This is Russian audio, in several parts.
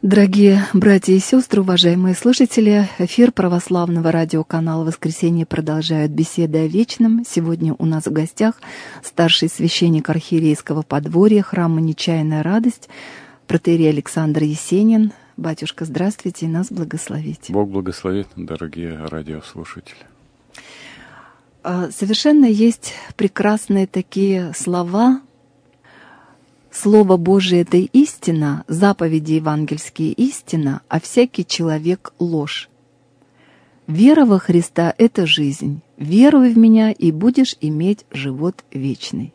Дорогие братья и сестры, уважаемые слушатели, эфир православного радиоканала «Воскресенье» продолжают беседы о вечном. Сегодня у нас в гостях старший священник архиерейского подворья храма «Нечаянная радость» протоиерей Александр Есенин. Батюшка, здравствуйте и нас благословите. Бог благословит, дорогие радиослушатели. Совершенно есть прекрасные такие слова. Слово Божие — это истина, заповеди евангельские — истина, а всякий человек — ложь. Вера во Христа — это жизнь. Веруй в Меня, и будешь иметь живот вечный.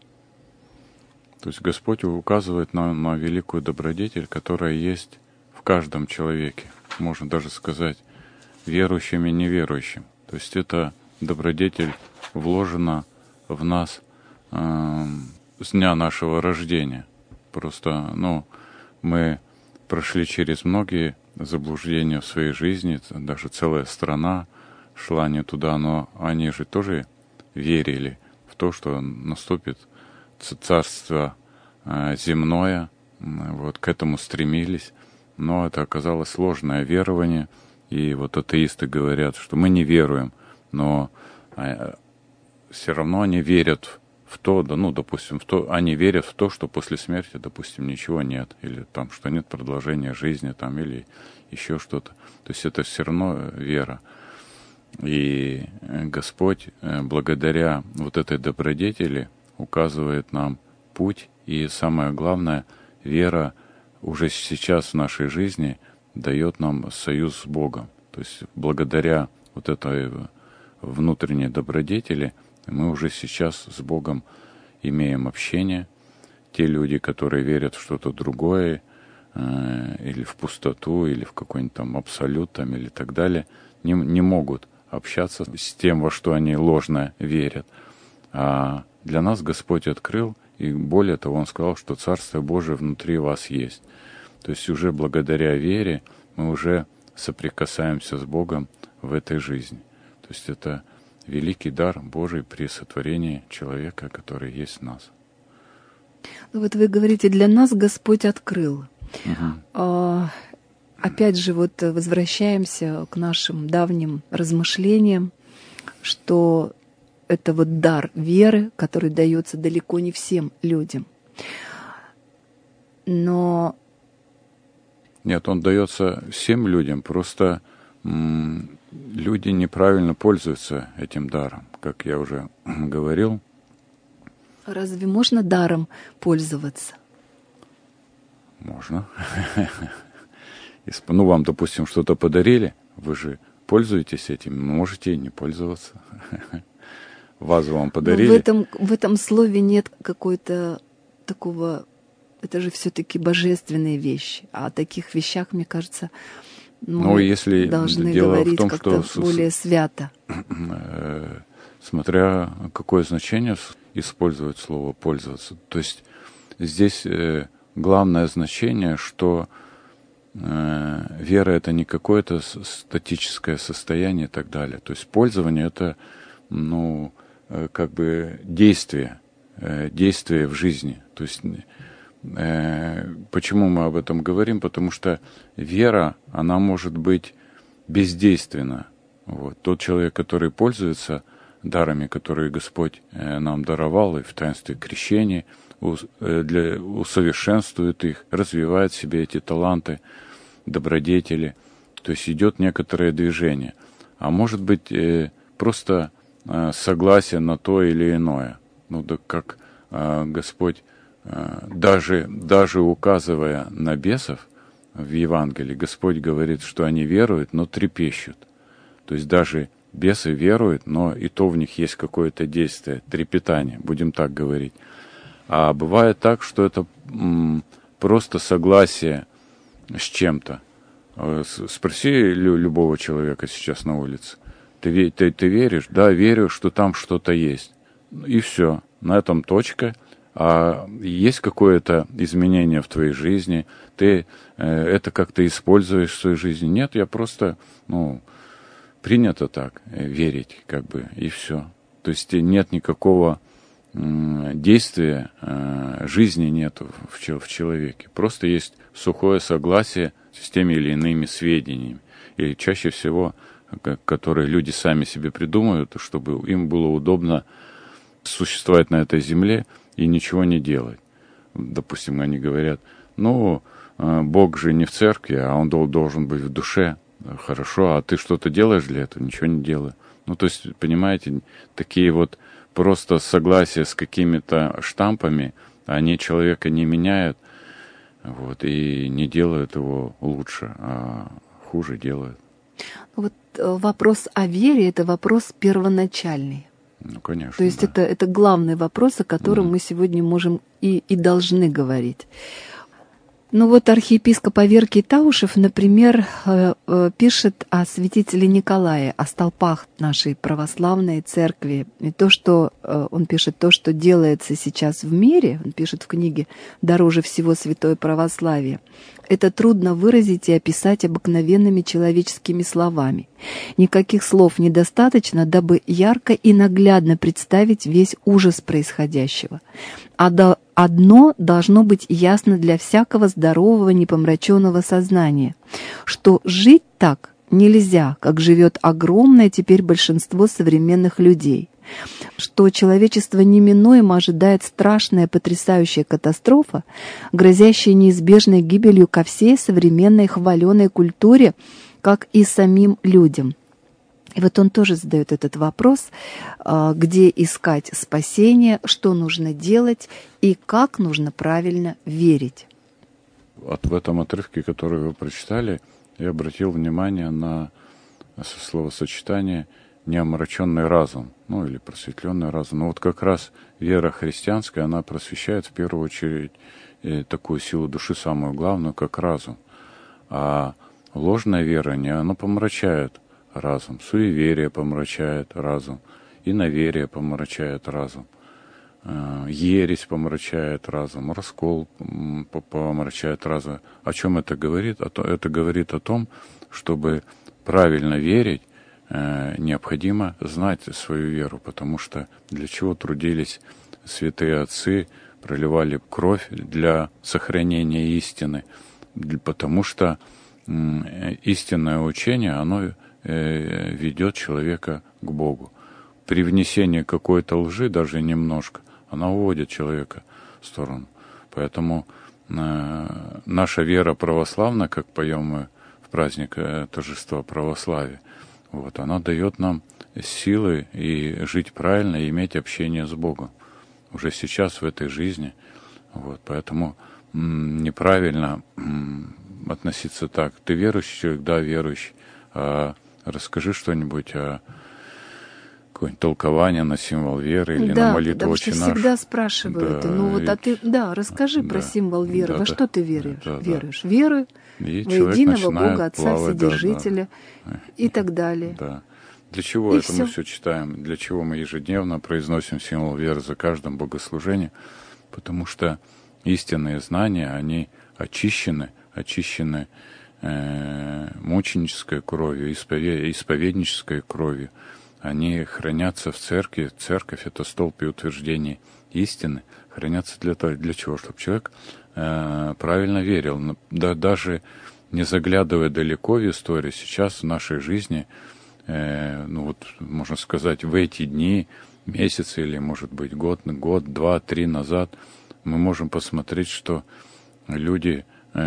То есть Господь указывает нам на великую добродетель, которая есть в каждом человеке. Можно даже сказать, верующим и неверующим. То есть эта добродетель вложена в нас с дня нашего рождения. Просто, мы прошли через многие заблуждения в своей жизни, даже целая страна шла не туда, но они же тоже верили в то, что наступит царство земное, вот к этому стремились, но это оказалось сложное верование, и вот атеисты говорят, что мы не веруем, но все равно они верят в то, допустим, они верят в то, что после смерти, допустим, ничего нет, или там, что нет продолжения жизни, там, или еще что-то. То есть это все равно вера. И Господь, благодаря вот этой добродетели, указывает нам путь, и самое главное, вера уже сейчас в нашей жизни дает нам союз с Богом. То есть благодаря вот этой внутренней добродетели мы уже сейчас с Богом имеем общение. Те люди, которые верят в что-то другое, или в пустоту, или в какой-нибудь там абсолют, там, или так далее, не могут общаться с тем, во что они ложно верят. А для нас Господь открыл, и более того, Он сказал, что Царство Божие внутри вас есть. То есть уже благодаря вере мы уже соприкасаемся с Богом в этой жизни. То есть это великий дар Божий при сотворении человека, который есть в нас. Вот вы говорите, для нас Господь открыл. Опять же, вот возвращаемся к нашим давним размышлениям, что это вот дар веры, который дается далеко не всем людям. Но... Нет, он дается всем людям, просто люди неправильно пользуются этим даром, как я уже говорил. Разве можно даром пользоваться? Можно. Вам, допустим, что-то подарили, вы же пользуетесь этим, можете и не пользоваться. Вазу вам подарили. Но в этом слове нет какой-то такого... Это же все-таки божественные вещи. А о таких вещах, мне кажется, мы если должны дело говорить в том, как-то что более свято. Смотря какое значение использовать слово «пользоваться». То есть здесь главное значение, что вера — это не какое-то статическое состояние и так далее. То есть пользование — это, как бы действие в жизни. То есть почему мы об этом говорим? Потому что вера, она может быть бездейственна. Вот. Тот человек, который пользуется дарами, которые Господь нам даровал, и в таинстве крещения, усовершенствует их, развивает в себе эти таланты, добродетели. То есть идет некоторое движение. А может быть просто согласие на то или иное. Так как Господь, даже указывая на бесов в Евангелии, Господь говорит, что они веруют, но трепещут. То есть даже бесы веруют, но и то в них есть какое-то действие, трепетание, будем так говорить. А бывает так, что это просто согласие с чем-то. Спроси любого человека сейчас на улице. Ты веришь? Да, верю, что там что-то есть. И все. На этом точка. А есть какое-то изменение в твоей жизни? Ты это как-то используешь в своей жизни? Нет, я просто, принято так верить, как бы, и все. То есть нет никакого действия, жизни нет в человеке. Просто есть сухое согласие с теми или иными сведениями. И чаще всего, которые люди сами себе придумают, чтобы им было удобно существовать на этой земле и ничего не делать. Допустим, они говорят, ну, Бог же не в церкви, а он должен быть в душе. Хорошо, а ты что-то делаешь для этого? Ничего не делаю. Ну, то есть, понимаете, такие вот просто согласия с какими-то штампами, они человека не меняют, вот, и не делают его лучше, а хуже делают. Вот вопрос о вере — это вопрос первоначальный. Ну, конечно. То есть да. это главный вопрос, о котором мы сегодня можем и должны говорить. Ну вот архиепископ Аверкий Таушев, например, пишет о святителе Николае, о столпах нашей православной церкви. И то, что он пишет, то, что делается сейчас в мире, он пишет в книге «Дороже всего святое православие», это трудно выразить и описать обыкновенными человеческими словами. Никаких слов недостаточно, дабы ярко и наглядно представить весь ужас происходящего. Одно должно быть ясно для всякого здорового, непомраченного сознания, что жить так нельзя, как живет огромное теперь большинство современных людей, что человечество неминуемо ожидает страшная потрясающая катастрофа, грозящая неизбежной гибелью ко всей современной хваленой культуре, как и самим людям. И вот он тоже задает этот вопрос, где искать спасение, что нужно делать и как нужно правильно верить. В этом отрывке, который вы прочитали, я обратил внимание на словосочетание «неомраченный разум», ну или «просветленный разум». Но вот как раз вера христианская, она просвещает в первую очередь такую силу души, самую главную, как разум. А ложное верование, оно помрачает разум, суеверие помрачает разум, иноверие помрачает разум, ересь помрачает разум, раскол помрачает разум. О чем это говорит? Это говорит о том, чтобы правильно верить, необходимо знать свою веру, потому что для чего трудились святые отцы, проливали кровь для сохранения истины, потому что истинное учение, оно ведет человека к Богу. При внесении какой-то лжи, даже немножко, она уводит человека в сторону. Поэтому наша вера православная, как поем мы в праздник торжества православия, вот, она дает нам силы и жить правильно, и иметь общение с Богом уже сейчас в этой жизни. Вот, поэтому неправильно относиться так. Ты верующий человек? Да, верующий. Расскажи что-нибудь о какое-нибудь толкование на символ веры или на молитву «Отче наш». Всегда спрашивают. Да, ну вот, расскажи про символ веры. Во что ты веришь? Веришь? Веры во единого Бога, Отца, Вседержителя и так далее. Да. Для чего это мы все читаем? Для чего мы ежедневно произносим символ веры за каждым богослужением? Потому что истинные знания, они очищены мученической кровью, исповеднической кровью. Они хранятся в церкви. Церковь — это столб и утверждение истины. Хранятся для чего? Чтобы человек правильно верил. Даже не заглядывая далеко в историю, сейчас в нашей жизни, можно сказать, в эти дни, месяцы или, может быть, год, 2, 3 назад, мы можем посмотреть, что люди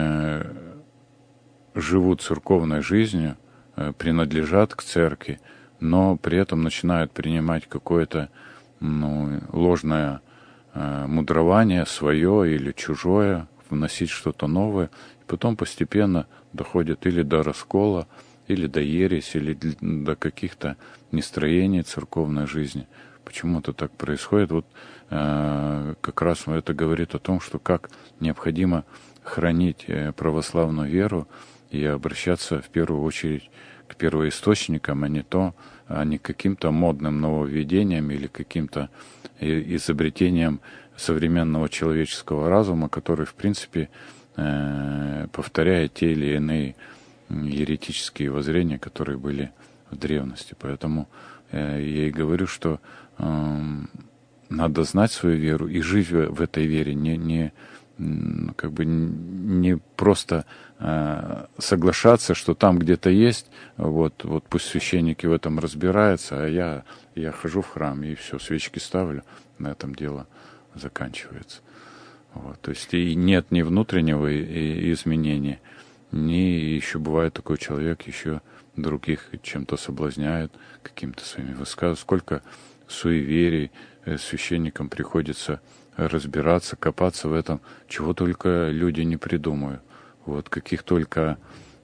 живут церковной жизнью, принадлежат к церкви, но при этом начинают принимать какое-то ложное мудрование свое или чужое, вносить что-то новое, и потом постепенно доходят или до раскола, или до ереси, или до каких-то нестроений церковной жизни. Почему это так происходит? Вот как раз это говорит о том, что как необходимо хранить православную веру и обращаться в первую очередь к первоисточникам, а не к каким-то модным нововведениям или каким-то изобретениям современного человеческого разума, который, в принципе, повторяет те или иные еретические воззрения, которые были в древности. Поэтому я и говорю, что надо знать свою веру и жить в этой вере, не как бы не просто соглашаться, что там где-то есть, вот пусть священники в этом разбираются, а я хожу в храм и все, свечки ставлю, на этом дело заканчивается. Вот, то есть и нет ни внутреннего изменения, ни еще бывает такой человек, еще других чем-то соблазняет, какими-то своими высказываниями. Сколько суеверий священникам приходится разбираться, копаться в этом, чего только люди не придумают. Вот, каких только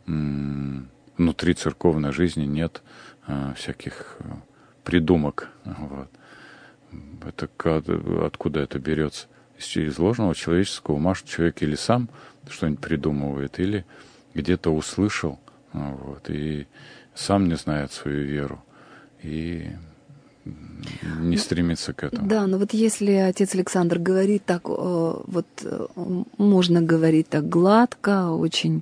внутри церковной жизни нет всяких придумок. Вот. Это откуда это берется? Из ложного человеческого ума, что человек или сам что-нибудь придумывает, или где-то услышал, вот, и сам не знает свою веру, и не стремится к этому. Да, но вот если отец Александр говорит так, вот можно говорить так гладко, очень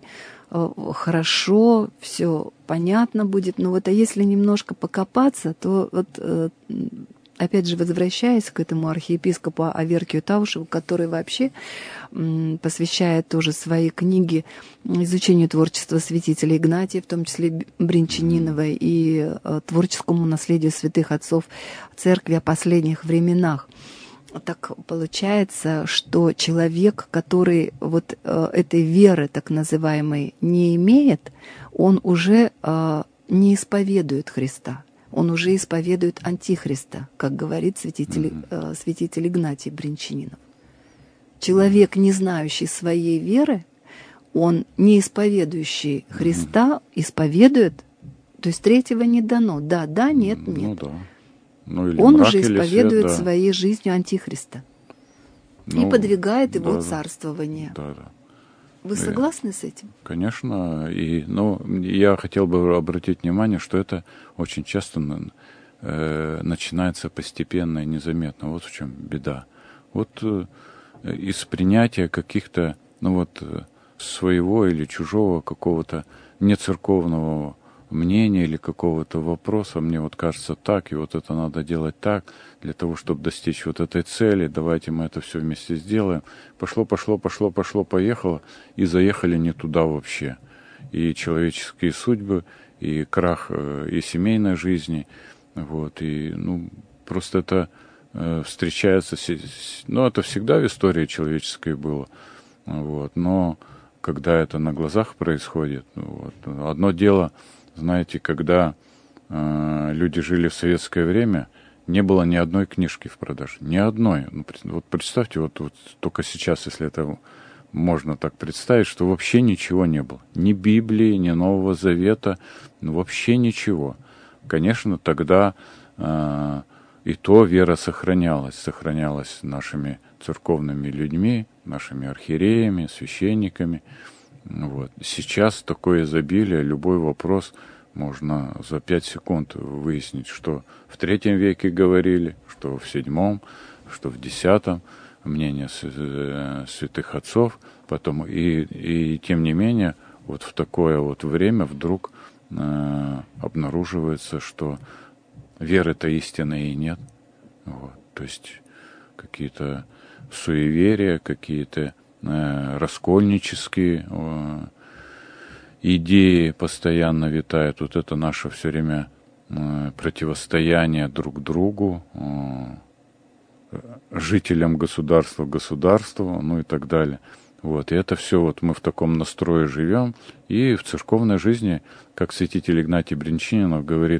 хорошо, все понятно будет, но вот а если немножко покопаться, то вот опять же, возвращаясь к этому архиепископу Аверкию Таушеву, который вообще посвящает тоже свои книги изучению творчества святителя Игнатия, в том числе Бринчанинова, и творческому наследию святых отцов церкви о последних временах. Так получается, что человек, который вот этой веры, так называемой, не имеет, он уже не исповедует Христа. Он уже исповедует антихриста, как говорит святитель Игнатий Бринчанинов. Человек, не знающий своей веры, он, не исповедующий Христа, исповедует, то есть третьего не дано. Да, нет, нет. Ну, да. Ну, или он мрак, уже или исповедует свет, да. своей жизнью антихриста и подвигает его царствование. Да, да. Вы согласны с этим? Конечно. Я хотел бы обратить внимание, что это очень часто начинается постепенно и незаметно. Вот в чем беда. Вот из принятия каких-то, своего или чужого какого-то нецерковного мнения или какого-то вопроса, мне вот кажется так, и вот это надо делать так, для того, чтобы достичь вот этой цели, давайте мы это все вместе сделаем. Пошло, поехало, и заехали не туда вообще. И человеческие судьбы, и крах и семейной жизни, вот, и, просто это встречается, это всегда в истории человеческой было, вот, но когда это на глазах происходит, одно дело, знаете, когда люди жили в советское время, не было ни одной книжки в продаже. Ни одной. Вот представьте, вот только сейчас, если это можно так представить, что вообще ничего не было. Ни Библии, ни Нового Завета, вообще ничего. Конечно, тогда и то вера сохранялась нашими церковными людьми, нашими архиереями, священниками. Вот. Сейчас такое изобилие, любой вопрос можно за 5 секунд выяснить, что в III веке говорили, что в VII, что в X, мнение святых отцов, потом и тем не менее, вот в такое вот время вдруг обнаруживается, что веры-то истинной и нет. Вот. То есть какие-то суеверия, какие-то раскольнические идеи постоянно витают. Вот это наше все время противостояние друг другу, жителям государства, государству, и так далее. Вот. И это все вот мы в таком настрое живем. И в церковной жизни, как святитель Игнатий Бринчанинов говорит,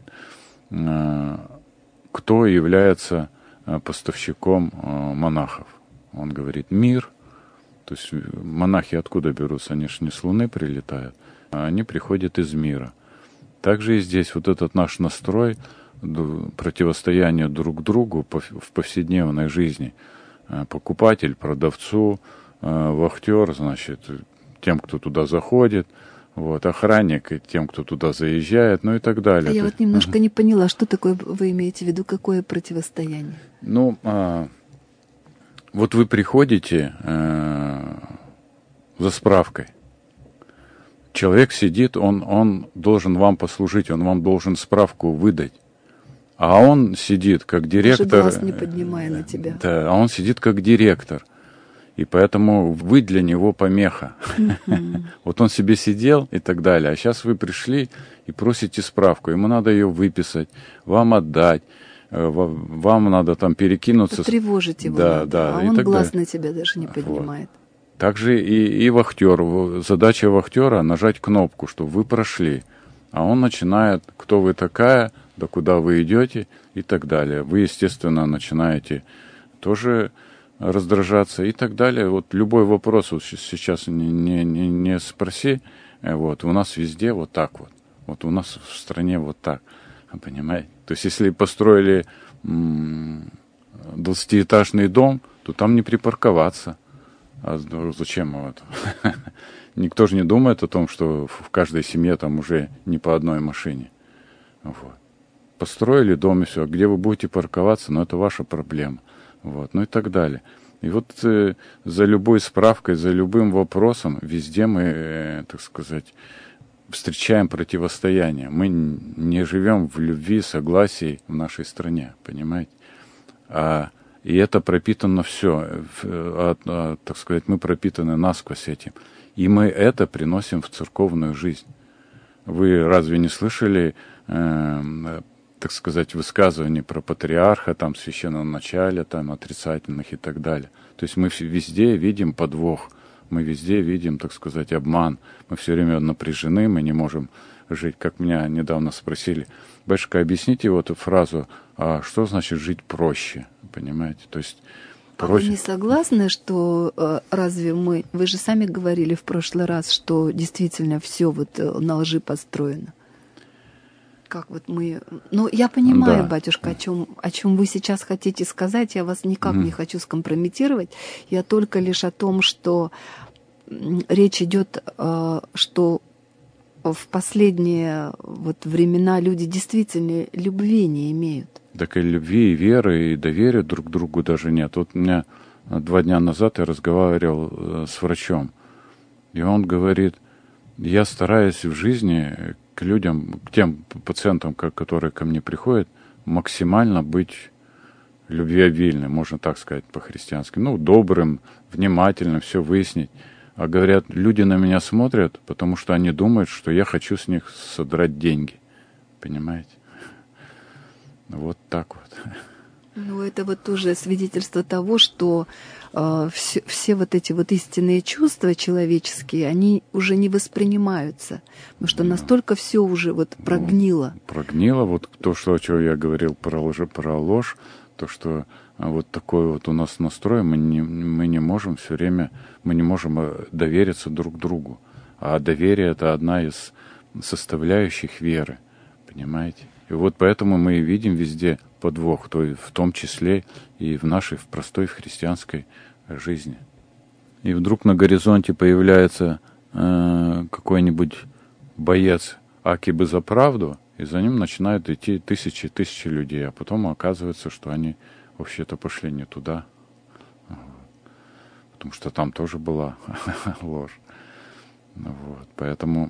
кто является поставщиком монахов? Он говорит, мир. То есть монахи откуда берутся? Они же не с Луны прилетают, а они приходят из мира. Также и здесь вот этот наш настрой противостояния друг другу в повседневной жизни. Покупатель, продавцу, вахтер, значит, тем, кто туда заходит, вот, охранник тем, кто туда заезжает, и так далее. Я вот немножко не поняла, что такое вы имеете в виду, какое противостояние? Вот вы приходите за справкой. Человек сидит, он должен вам послужить, он вам должен справку выдать. А он сидит как директор. Даже глаз не поднимая на тебя. Да, а он сидит как директор. И поэтому вы для него помеха. Вот он себе сидел и так далее. А сейчас вы пришли и просите справку. Ему надо ее выписать, вам отдать. Вам надо там перекинуться. Потревожить его надо, а он глаз на тебя даже не поднимает. Вот. Также и вахтер. Задача вахтера — нажать кнопку, чтобы вы прошли. А он начинает, кто вы такая, да куда вы идете и так далее. Вы, естественно, начинаете тоже раздражаться и так далее. Вот любой вопрос вот сейчас не спроси. Вот, у нас везде вот так вот. Вот у нас в стране вот так. Понимаете? То есть, если построили 20-этажный дом, то там не припарковаться. А зачем вот? Никто же не думает о том, что в каждой семье там уже не по одной машине. Вот. Построили дом и все. Где вы будете парковаться, но это ваша проблема. Вот. Ну и так далее. И вот за любой справкой, за любым вопросом везде мы, так сказать, встречаем противостояние. Мы не живем в любви, согласии в нашей стране, понимаете? И это пропитано все, так сказать, мы пропитаны насквозь этим. И мы это приносим в церковную жизнь. Вы разве не слышали, так сказать, высказываний про патриарха, там, священном начале, там, отрицательных и так далее? То есть мы везде видим подвох. Мы везде видим, так сказать, обман. Мы все время напряжены, мы не можем жить. Как меня недавно спросили: батюшка, объясните вот эту фразу, а что значит жить проще? Понимаете? То есть проще. А вы не согласны, что разве вы же сами говорили в прошлый раз, что действительно все вот на лжи построено? Как вот мы... Ну, я понимаю, да, батюшка, о чем вы сейчас хотите сказать. Я вас никак не хочу скомпрометировать. Я только лишь о том, что речь идет, что в последние вот времена люди действительно любви не имеют. Так и любви, и веры, и доверия друг к другу даже нет. Вот у меня 2 дня назад я разговаривал с врачом, и он говорит: я стараюсь в жизни к людям, к тем пациентам, которые ко мне приходят, максимально быть любвеобильным, можно так сказать по-христиански. Ну, добрым, внимательным, все выяснить. А говорят, люди на меня смотрят, потому что они думают, что я хочу с них содрать деньги. Понимаете? Вот так вот. Ну, это вот тоже свидетельство того, что все вот эти вот истинные чувства человеческие, они уже не воспринимаются, потому что настолько все уже вот прогнило. Прогнило, вот то, что я говорил про ложь, то, что вот такой вот у нас настрой, мы не можем все время, мы не можем довериться друг другу. А доверие — это одна из составляющих веры, понимаете? И вот поэтому мы и видим везде подвох, то есть в том числе и в нашей, в простой, в христианской жизни. И вдруг на горизонте появляется какой-нибудь боец аки бы за правду, и за ним начинают идти тысячи людей, а потом оказывается, что они вообще-то пошли не туда, потому что там тоже была ложь. Вот. Поэтому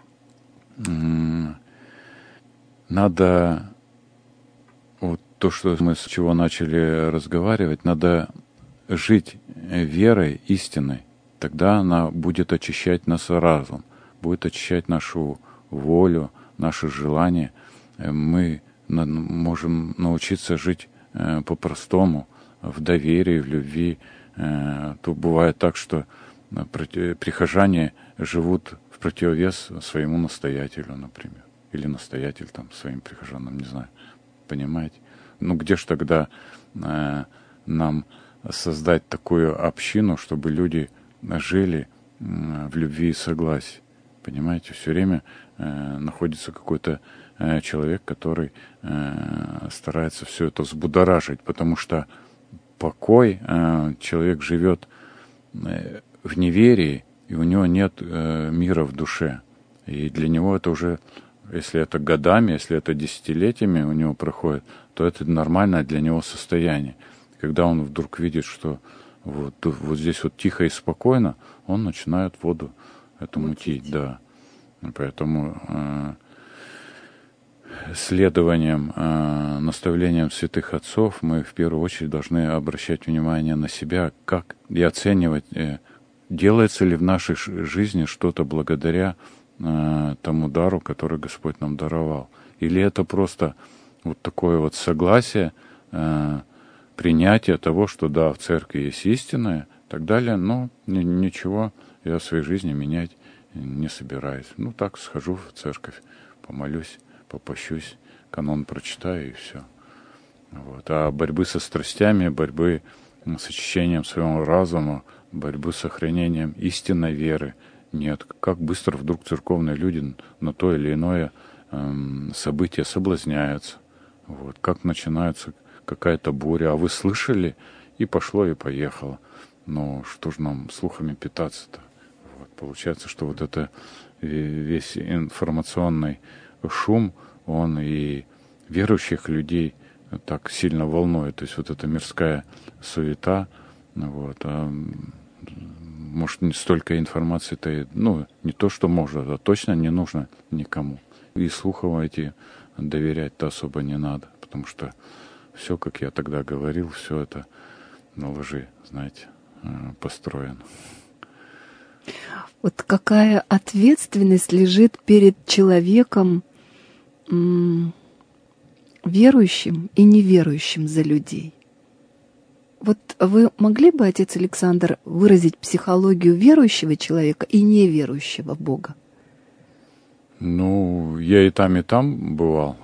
надо, вот то, что мы с чего начали разговаривать, надо жить верой истинной. Тогда она будет очищать наш разум, будет очищать нашу волю, наши желания. Мы можем научиться жить по-простому, в доверии, в любви. То бывает так, что прихожане живут в противовес своему настоятелю, например. Или настоятель там своим прихожанам, не знаю. Понимаете? Ну где ж тогда нам создать такую общину, чтобы люди жили в любви и согласии? Понимаете? Все время находится какой-то человек, который старается все это взбудоражить, потому что покой, человек живет в неверии, и у него нет мира в душе. И для него это уже, если это годами, если это десятилетиями у него проходит, то это нормальное для него состояние. Когда он вдруг видит, что вот здесь вот тихо и спокойно, он начинает воду эту мутить. Да. Поэтому следованием наставлениям святых отцов мы в первую очередь должны обращать внимание на себя, как и оценивать, делается ли в нашей жизни что-то благодаря тому дару, который Господь нам даровал. Или это просто вот такое вот согласие, принятие того, что да, в церкви есть истина и так далее, но ничего я в своей жизни менять не собираюсь. Ну так, схожу в церковь, помолюсь, попощусь, канон прочитаю и все. Вот. А борьбы со страстями, борьбы с очищением своего разума, борьбы с сохранением истинной веры нет. Как быстро вдруг церковные люди на то или иное событие соблазняются. Вот. Как начинается какая-то буря, а вы слышали, и пошло, и поехало. Но что же нам слухами питаться-то? Вот. Получается, что вот это весь информационный шум, он и верующих людей так сильно волнует. То есть вот эта мирская суета, вот, может, не столько информации-то, ну, не то, что может, а точно не нужно никому. И слухам эти доверять-то особо не надо, потому что все, как я тогда говорил, все это на лжи, знаете, построено. Вот какая ответственность лежит перед человеком, верующим и неверующим за людей? Вот вы могли бы, отец Александр, выразить психологию верующего человека и неверующего в Бога? Ну, я и там бывал.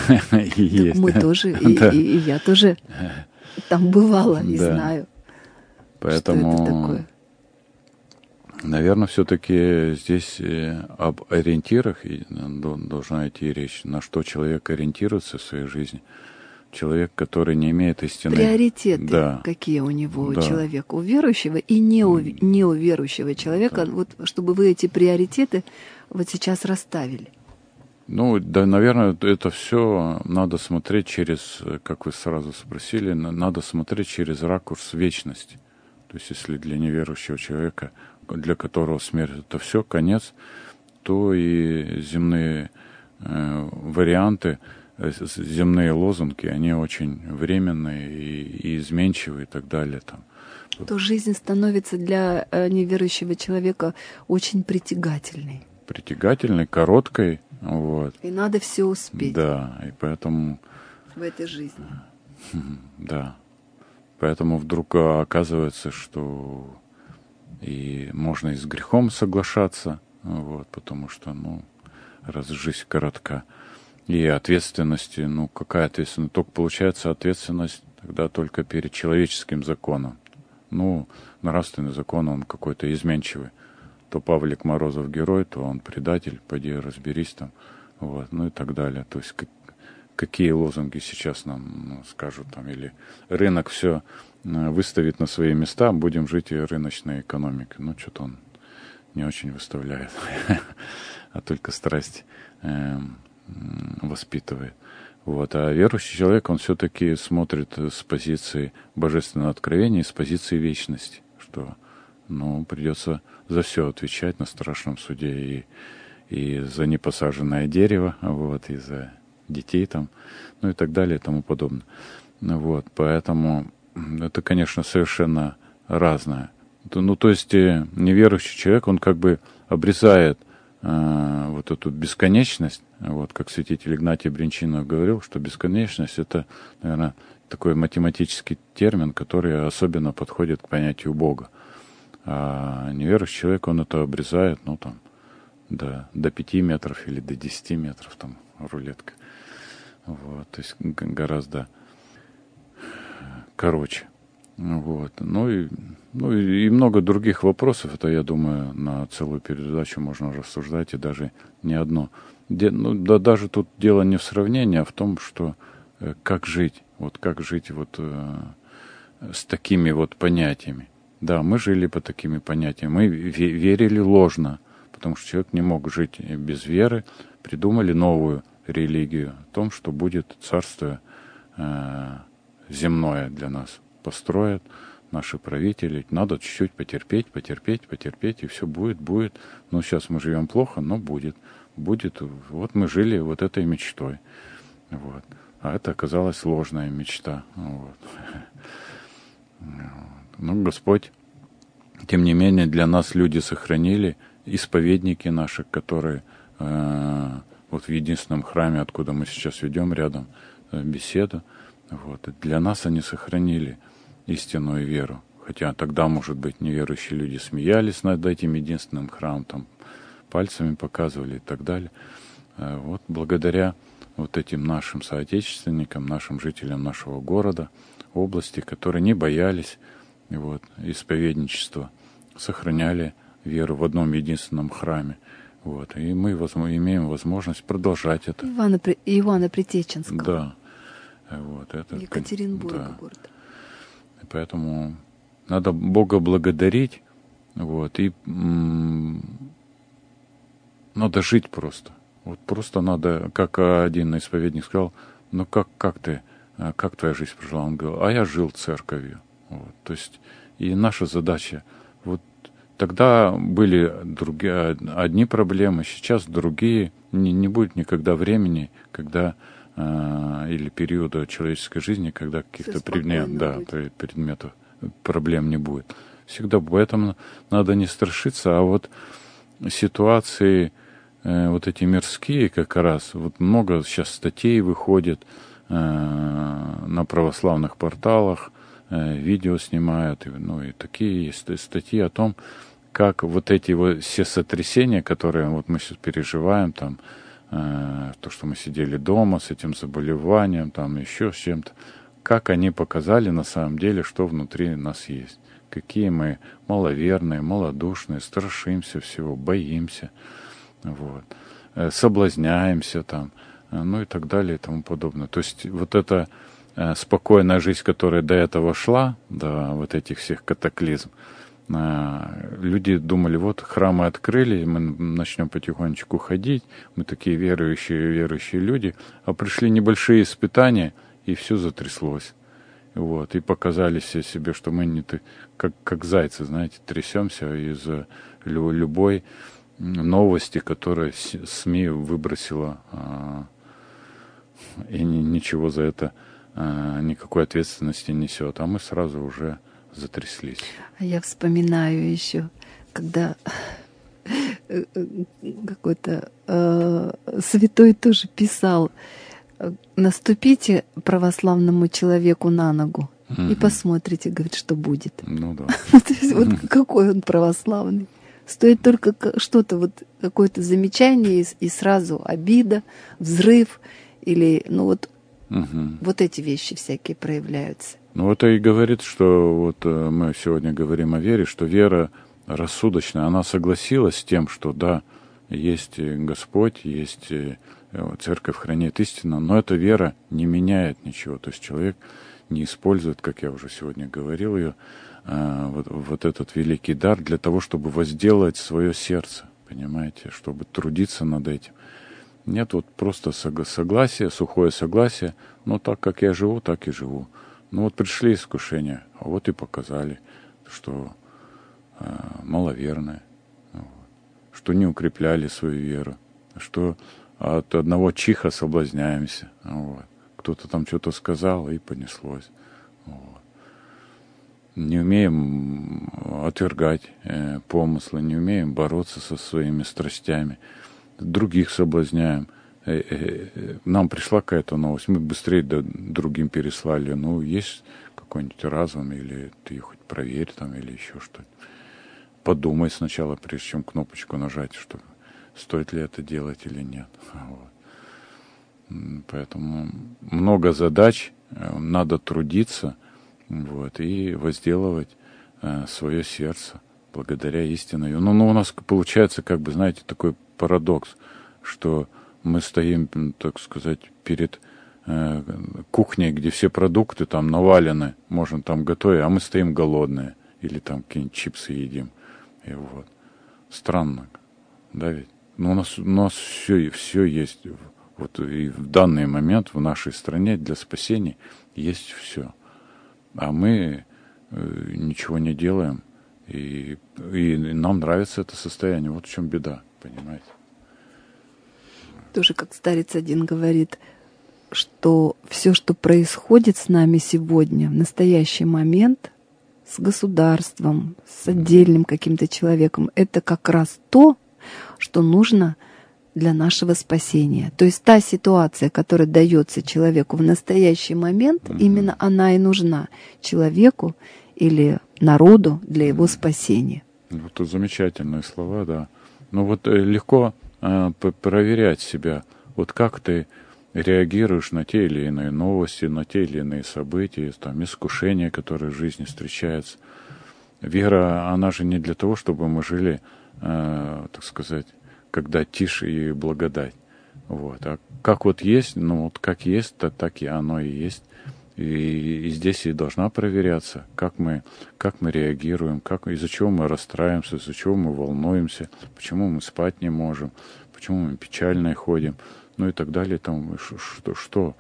Мы тоже, и я тоже там бывала и знаю, поэтому, что это такое. Наверное, все-таки здесь об ориентирах должна идти речь, на что человек ориентируется в своей жизни. Человек, который не имеет истины. Приоритеты, какие у него, у человека, у верующего и не у верующего человека, вот чтобы вы эти приоритеты вот сейчас расставили. Ну, да, наверное, это все надо смотреть через, как вы сразу спросили, надо смотреть через ракурс вечности. То есть, если для неверующего человека, для которого смерть — это все, конец, то и земные варианты, земные лозунги, они очень временные и изменчивые и так далее. Там. То жизнь становится для неверующего человека очень притягательной. Притягательной, короткой. Вот. И надо все успеть. Да, и поэтому... В этой жизни. Да. Поэтому вдруг оказывается, что и можно и с грехом соглашаться, вот, потому что, раз жизнь коротка. И ответственности, какая ответственность? Только получается ответственность тогда только перед человеческим законом. Нравственный закон, он какой-то изменчивый. То Павлик Морозов герой, то он предатель, пойди разберись там, вот, и так далее. То есть какие лозунги сейчас нам скажут там, или рынок все выставит на свои места, будем жить и рыночной экономикой. Что-то он не очень выставляет, а только страсть воспитывает. Вот. А верующий человек, он все-таки смотрит с позиции божественного откровения, с позиции вечности, что придется за все отвечать на страшном суде, и за непосаженное дерево, вот, и за детей там, и так далее, и тому подобное. Вот, поэтому это, конечно, совершенно разное. То есть неверующий человек, он как бы обрезает вот эту бесконечность, вот как святитель Игнатий Бринчинов говорил, что бесконечность — это, наверное, такой математический термин, который особенно подходит к понятию Бога. А неверующий человек, он это обрезает, до 5 метров или до 10 метров, там, рулетка. Вот, то есть гораздо короче. Вот. И много других вопросов. Это, я думаю, на целую передачу можно рассуждать, и даже не одно. Даже тут дело не в сравнении, а в том, что как жить. С такими понятиями. Да, мы жили по такими понятиями. Мы верили ложно, потому что человек не мог жить без веры. Придумали новую религию о том, что будет царство земное для нас. Построят наши правители. Надо чуть-чуть потерпеть, и все будет. Сейчас мы живем плохо, но будет. Вот мы жили вот этой мечтой. Вот. А это оказалась ложная мечта. Вот. Ну, Господь, тем не менее, для нас люди сохранили, исповедники наши, которые вот в единственном храме, откуда мы сейчас ведем рядом беседу, вот, для нас они сохранили истинную веру. Хотя тогда, может быть, неверующие люди смеялись над этим единственным храмом, там, пальцами показывали и так далее. Вот благодаря вот этим нашим соотечественникам, нашим жителям нашего города, области, которые не боялись вот, исповедничества, сохраняли веру в одном единственном храме. Вот, и мы имеем возможность продолжать это. Иоанна Притеченского. Да. Вот, это, Екатеринбурга, да. город. И поэтому надо Бога благодарить, вот, и надо жить просто. Вот просто надо, как один исповедник сказал, ну как твоя жизнь прошла? Он говорил, а я жил церковью. Вот, то есть, и наша задача, вот тогда были одни проблемы, сейчас другие, не будет никогда времени, когда или периода человеческой жизни, когда каких-то предметов, проблем не будет. Всегда поэтому надо не страшиться, а вот ситуации вот эти мирские как раз, вот много сейчас статей выходит на православных порталах, видео снимают, ну и такие есть статьи о том, как вот эти вот все сотрясения, которые вот мы сейчас переживаем, там, то, что мы сидели дома с этим заболеванием, там еще с чем-то, как они показали на самом деле, что внутри нас есть. Какие мы маловерные, малодушные, страшимся всего, боимся, вот, соблазняемся там, ну и так далее и тому подобное. То есть вот эта спокойная жизнь, которая до этого шла, до вот этих всех катаклизм, люди думали, вот храмы открыли, мы начнем потихонечку ходить, мы такие верующие люди, а пришли небольшие испытания, и все затряслось. Вот, и показали все себе, что мы не как зайцы, знаете, трясемся из-за любой новости, которую СМИ выбросила, и ничего за это, никакой ответственности несет. А мы сразу уже затряслись. А я вспоминаю еще, когда какой-то святой тоже писал: наступите православному человеку на ногу и посмотрите, говорит, что будет. Ну да. То есть вот какой он православный. Стоит только что-то, вот какое-то замечание, и сразу обида, взрыв, или, ну вот, вот эти вещи всякие проявляются. Ну, это и говорит, что вот мы сегодня говорим о вере, что вера рассудочная, она согласилась с тем, что да, есть Господь, есть Церковь хранит истину, но эта вера не меняет ничего. То есть человек не использует, как я уже сегодня говорил, ее, вот этот великий дар для того, чтобы возделать свое сердце, понимаете, чтобы трудиться над этим. Нет, вот просто согласие, сухое согласие, но так как я живу, так и живу. Ну вот пришли искушения, а вот и показали, что маловерные, вот, что не укрепляли свою веру, что от одного чиха соблазняемся. Вот. Кто-то там что-то сказал, и понеслось. Вот. Не умеем отвергать помыслы, не умеем бороться со своими страстями, других соблазняем. Нам пришла какая-то новость, мы быстрее другим переслали. Ну, есть какой-нибудь разум, или ты хоть проверь там, или еще что-то. Подумай сначала, прежде чем кнопочку нажать, что стоит ли это делать или нет. Вот. Поэтому много задач, надо трудиться, вот, и возделывать свое сердце благодаря истине. Ну, у нас получается, как бы, знаете, такой парадокс, что мы стоим, так сказать, перед кухней, где все продукты там навалены, можно там готовить, а мы стоим голодные, или там какие-нибудь чипсы едим. И вот. Странно, да ведь? Но у нас все есть. Вот и в данный момент в нашей стране для спасения есть все. А мы ничего не делаем. И нам нравится это состояние. Вот в чем беда, понимаете? Тоже как старец один говорит: что все, что происходит с нами сегодня, в настоящий момент, с государством, с отдельным каким-то человеком, это как раз то, что нужно для нашего спасения. То есть та ситуация, которая дается человеку в настоящий момент, именно она и нужна человеку или народу для его спасения. Вот это замечательные слова, да. Ну вот легко проверять себя. Вот как ты реагируешь на те или иные новости, на те или иные события, там, искушения, которые в жизни встречаются. Вера, она же не для того, чтобы мы жили, так сказать, когда тишь и благодать. Вот. А как вот есть, ну вот как есть, так и оно и есть. И здесь и должна проверяться, как мы реагируем, из-за чего мы расстраиваемся, из-за чего мы волнуемся, почему мы спать не можем, почему мы печальные ходим, ну и так далее. Там, что?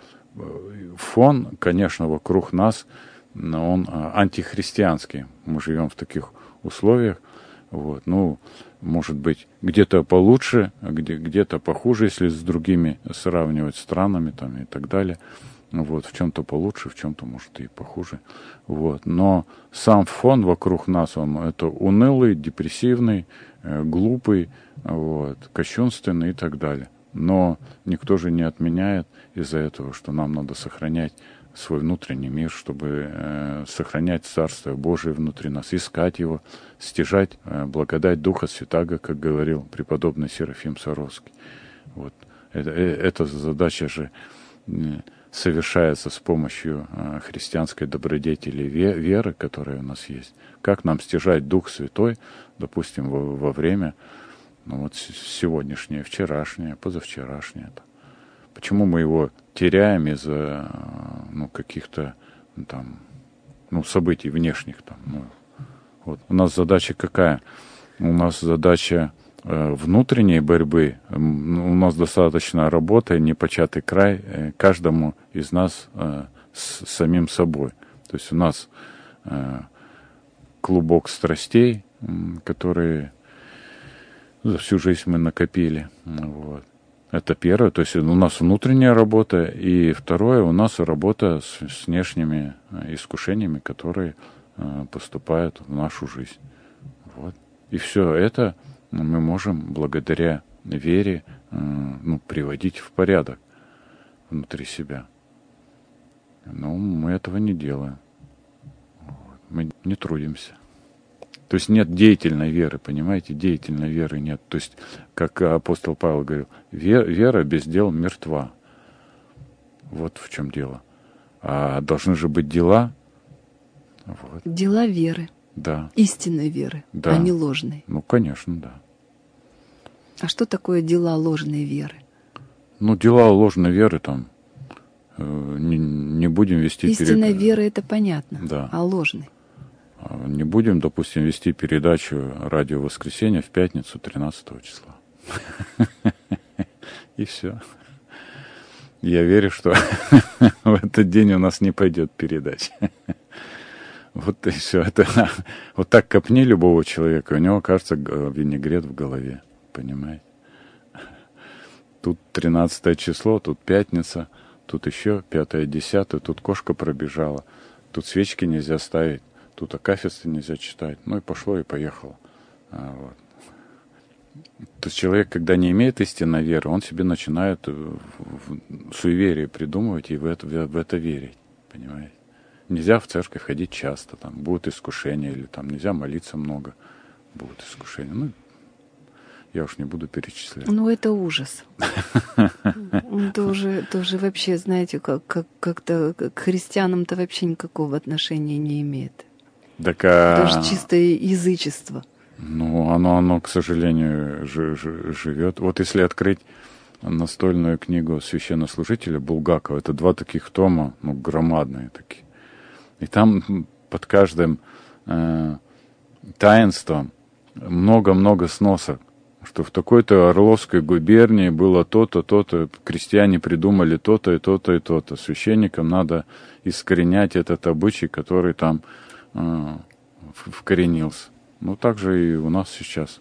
Фон, конечно, вокруг нас, он антихристианский. Мы живем в таких условиях. Вот. Ну, может быть, где-то получше, где-то похуже, если с другими сравнивать странами там, и так далее. Вот, в чем-то получше, в чем-то, может, и похуже. Вот. Но сам фон вокруг нас, он это унылый, депрессивный, глупый, вот, кощунственный и так далее. Но никто же не отменяет из-за этого, что нам надо сохранять свой внутренний мир, чтобы сохранять Царство Божие внутри нас, искать его, стяжать благодать Духа Святаго, как говорил преподобный Серафим Саровский. Вот. Эта задача же совершается с помощью христианской добродетели веры, которая у нас есть. Как нам стяжать Дух Святой, допустим, во время, ну вот сегодняшнее, вчерашнее, позавчерашнее. Почему мы его теряем из-за каких-то там, событий внешних? Там, вот. У нас задача какая? У нас задача внутренней борьбы. У нас достаточно работы, непочатый край каждому из нас с самим собой. То есть у нас клубок страстей, которые за всю жизнь мы накопили. Вот. Это первое, то есть у нас внутренняя работа, и второе, у нас работа с внешними искушениями, которые поступают в нашу жизнь. Вот. И все это мы можем благодаря вере приводить в порядок внутри себя. Но мы этого не делаем. Вот. Мы не трудимся. То есть нет деятельной веры, понимаете? Деятельной веры нет. То есть, как апостол Павел говорил, вера без дел мертва. Вот в чем дело. А должны же быть дела. Вот. Дела веры. Да. Истинной веры, да. А не ложной. Ну, конечно, да. А что такое дела ложной веры? Ну, дела ложной веры там не будем вести... Истинная вера — это понятно, да. А ложной? Не будем, допустим, вести передачу «Радио Воскресенье» в пятницу 13 числа. И все. Я верю, что в этот день у нас не пойдет передача. Вот и все. Это, вот так копни любого человека, у него кажется винегрет в голове. Понимаете? Тут 13 число, тут пятница, тут еще 5-е, 10-е, тут кошка пробежала, тут свечки нельзя ставить, тут акафисты нельзя читать. Ну и пошло, и поехало. Вот. То есть человек, когда не имеет истинной веры, он себе начинает суеверие придумывать и в это верить. Понимаете? Нельзя в церковь ходить часто, там будут искушения, или там нельзя молиться много, будут искушения. Ну, я уж не буду перечислять. Ну, это ужас. Это уже вообще, знаете, как-то к христианам-то вообще никакого отношения не имеет. Это же чистое язычество. Ну, оно, к сожалению, живет. Вот если открыть настольную книгу священнослужителя Булгакова, это 2 таких тома, громадные такие. И там под каждым таинством много-много сносок, что в такой-то Орловской губернии было то-то, то-то, крестьяне придумали то-то и то-то и то-то. Священникам надо искоренять этот обычай, который там вкоренился. Ну, так же и у нас сейчас,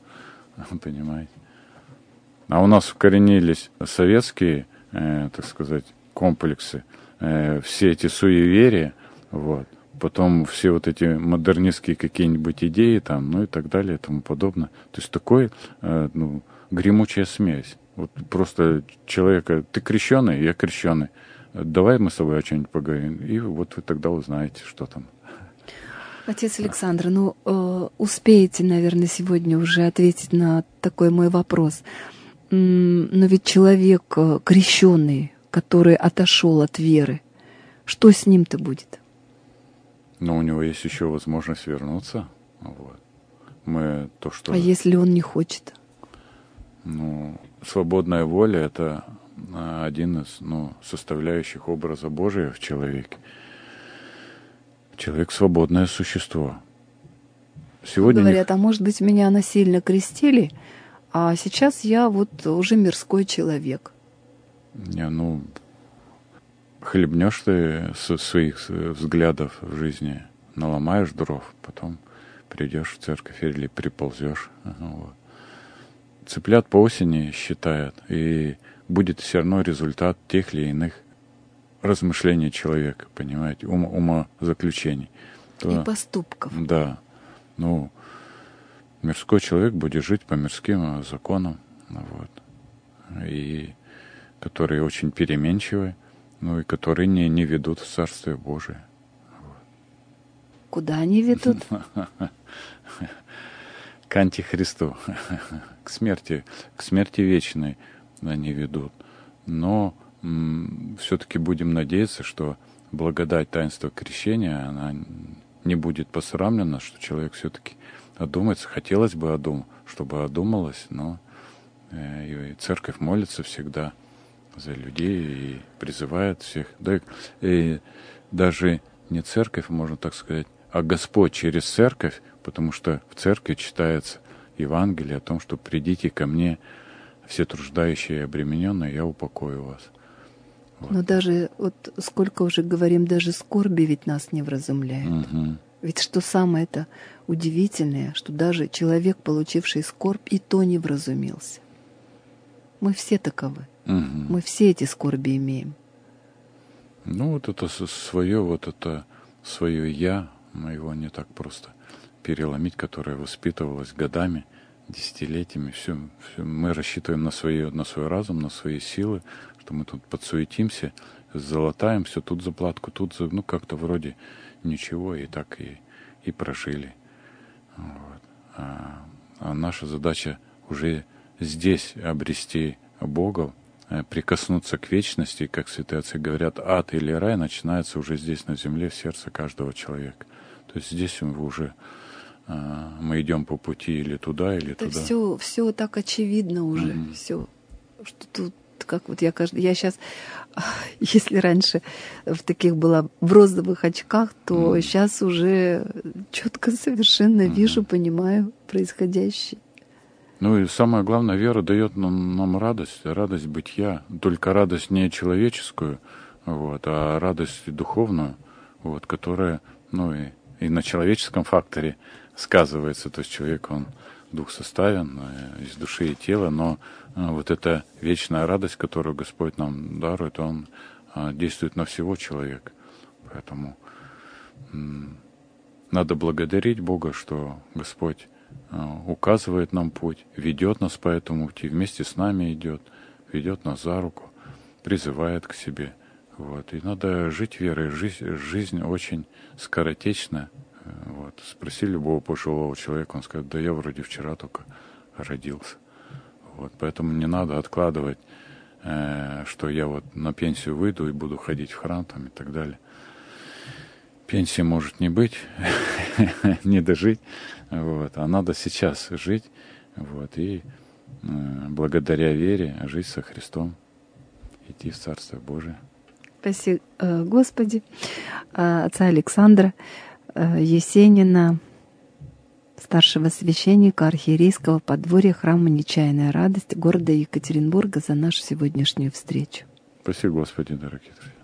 понимаете. А у нас вкоренились советские, так сказать, комплексы, все эти суеверия, вот, потом все вот эти модернистские какие-нибудь идеи там, ну и так далее и тому подобное. То есть такой, гремучая смесь. Вот просто человека, ты крещеный, я крещеный, давай мы с тобой о чем-нибудь поговорим, и вот вы тогда узнаете, что там. Отец Александр, успеете, наверное, сегодня уже ответить на такой мой вопрос. Но ведь человек крещеный, который отошел от веры, что с ним-то будет? Но у него есть еще возможность вернуться. Вот. А если он не хочет? Свободная воля — это один из составляющих образа Божия в человеке. Человек — свободное существо. Сегодня говорят, а может быть, меня насильно крестили, а сейчас я вот уже мирской человек. Хлебнешь ты со своих взглядов в жизни, наломаешь дров, потом придешь в церковь или приползешь. Вот. Цыплят по осени считают, и будет все равно результат тех или иных размышлений человека, понимаете, умозаключений. И поступков. Да. Мирской человек будет жить по мирским законам, вот, и которые очень переменчивы, и которые не ведут в Царствие Божие. Вот. Куда они ведут? К Антихристу, к смерти вечной они ведут. Но все-таки будем надеяться, что благодать таинства крещения, она не будет посрамлена, что человек все-таки одумается. Хотелось бы чтобы одумалась, но и церковь молится всегда за людей и призывает всех. Да, и даже не церковь, можно так сказать, а Господь через церковь, потому что в церкви читается Евангелие о том, что «придите ко мне, все труждающие и обремененные, я упокою вас». Вот. Но даже, сколько уже говорим, даже скорби ведь нас не вразумляет. Угу. Ведь что самое-то удивительное, что даже человек, получивший скорбь, и то не вразумился. Мы все таковы. Угу. Мы все эти скорби имеем. Это свое «я», но его не так просто переломить, которое воспитывалось годами, десятилетиями. Все, мы рассчитываем на свой разум, на свои силы, что мы тут подсуетимся, залатаем все, тут заплатку, как-то вроде ничего, и так и прожили. Вот. А наша задача уже здесь обрести Бога, прикоснуться к вечности, как святые отцы говорят, ад или рай начинается уже здесь, на земле, в сердце каждого человека. То есть здесь мы идем по пути или туда, или это туда. Все так очевидно уже. Все, что тут, как я сейчас, если раньше в таких была в розовых очках, то сейчас уже четко совершенно вижу, понимаю происходящее. И самое главное, вера дает нам радость бытия. Только радость не человеческую, а радость духовную, которая, и на человеческом факторе сказывается. То есть человек, он дух составен из души и тела, но эта вечная радость, которую Господь нам дарует, он действует на всего человека. Поэтому надо благодарить Бога, что Господь указывает нам путь, ведет нас по этому пути, вместе с нами идет, ведет нас за руку, призывает к себе. И надо жить верой. Жизнь очень скоротечна. Спроси любого пожилого человека, он скажет: да я вроде вчера только родился. Поэтому не надо откладывать, что я на пенсию выйду и буду ходить в храм и так далее. Пенсии может не быть, не дожить, а надо сейчас жить, и благодаря вере жить со Христом, идти в Царство Божие. Спасибо, Господи. Отца Александра Есенина, старшего священника архиерейского подворья храма «Нечаянная радость» города Екатеринбурга, за нашу сегодняшнюю встречу. Спасибо, Господи, дорогие друзья.